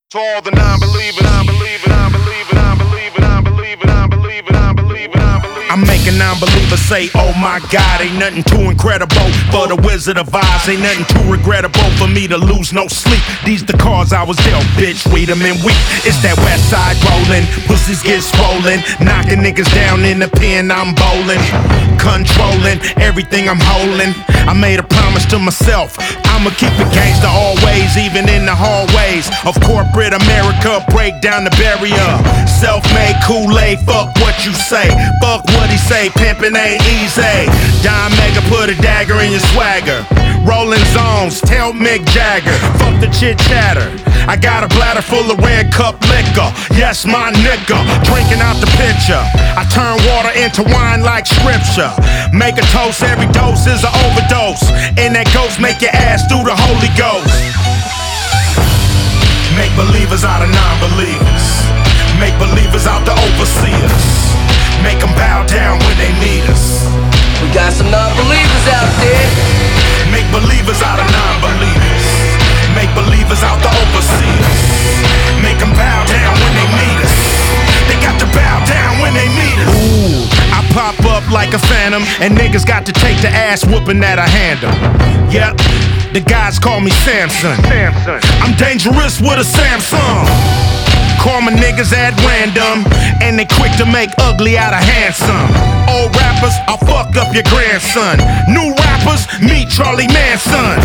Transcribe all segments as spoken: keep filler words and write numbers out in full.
To all the non-believers, non-believers, non-believers, non-believers, non-believers, non-believers, non-believers, non-believers. I'm making non-believers say, oh my God, ain't nothing too incredible for the Wizard of Oz. Ain't nothing too regrettable for me to lose no sleep. These the cards I was dealt, bitch, read them and weep. It's that west side rolling, pussies get swollen, knocking niggas down in the pen, I'm bowling, controlling everything I'm holding. I made a promise to myself, I'ma keep it gangsta always, even in the hallways of corporate America. Break down the barrier. Self-made Kool-Aid, fuck what you say, fuck what he say, pimpin' ain't easy. Don Mega put a dagger in your swagger. Rolling zones, tell Mick Jagger, fuck the chit chatter. I got a bladder full of red cup liquor, yes my nigga, drinking out the pitcher. I turn water into wine like scripture. Make a toast, every dose is an overdose, and that ghost make your ass do the Holy Ghost. Make believers out of non-believers, make believers out the overseers, make them bow down when they need us. We got some non-believers out there. Make believers out of non-believers, make believers out the overseers, make them bow down when they need us. They got to bow down when they need us. Ooh, I pop up like a phantom, and niggas got to take the ass whooping that I handle. Yep, the guys call me Samson. Samson. I'm dangerous with a Samsung. Call my niggas at random, and they quick to make ugly out of handsome. Old rappers, I'll fuck up your grandson. New rappers, meet Charlie Manson.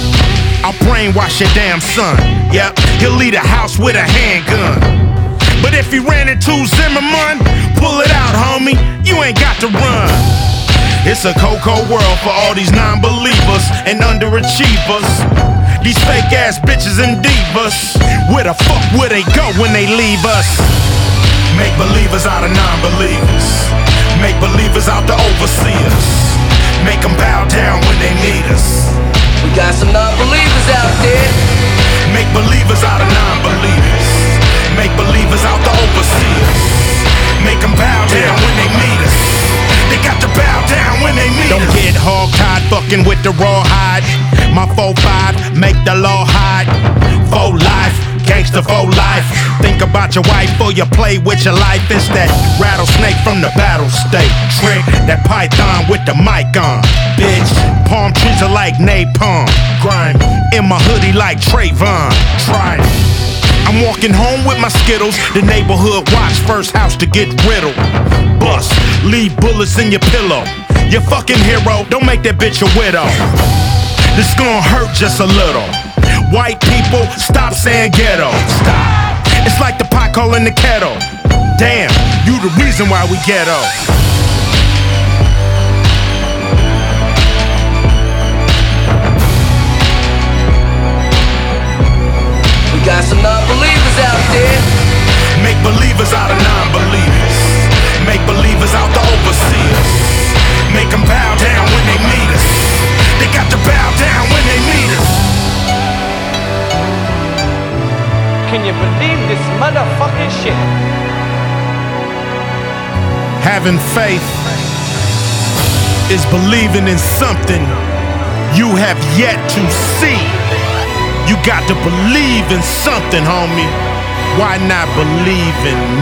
I'll brainwash your damn son. Yep, he'll leave the house with a handgun. But if he ran into Zimmerman, pull it out, homie, you ain't got to run. It's a cold-cold world for all these non-believers and underachievers. These fake-ass bitches and divas, where the fuck would they go when they leave us? Make believers out of non-believers, make believers out the overseers, make them bow down when they need us. We got some non-believers out there. Make believers out of non-believers, make believers out the overseers, make them bow down when they need us. They got to bow down when they need us. Don't get hog-tied fucking with the rawhide. My four five make the law hide. For life, gangsta for life. Think about your wife or you play with your life. It's that rattlesnake from the battle state. Trick that python with the mic on. Bitch, palm trees are like napalm. Grime in my hoodie like Trayvon. Try it. I'm walking home with my Skittles. The neighborhood watch, first house to get riddled. Bust, leave bullets in your pillow. You fucking hero, don't make that bitch a widow. This gon' hurt just a little. White people, stop saying ghetto. Stop. It's like the pot calling the kettle. Damn, you the reason why we ghetto. We got some non-believers out there. Make believers out of non-believers, make believers out the overseers, make them bow down when they need us. They got to bow down when they need us. Can you believe this motherfucking shit? Having faith is believing in something you have yet to see. You got to believe in something, homie. Why not believe in me?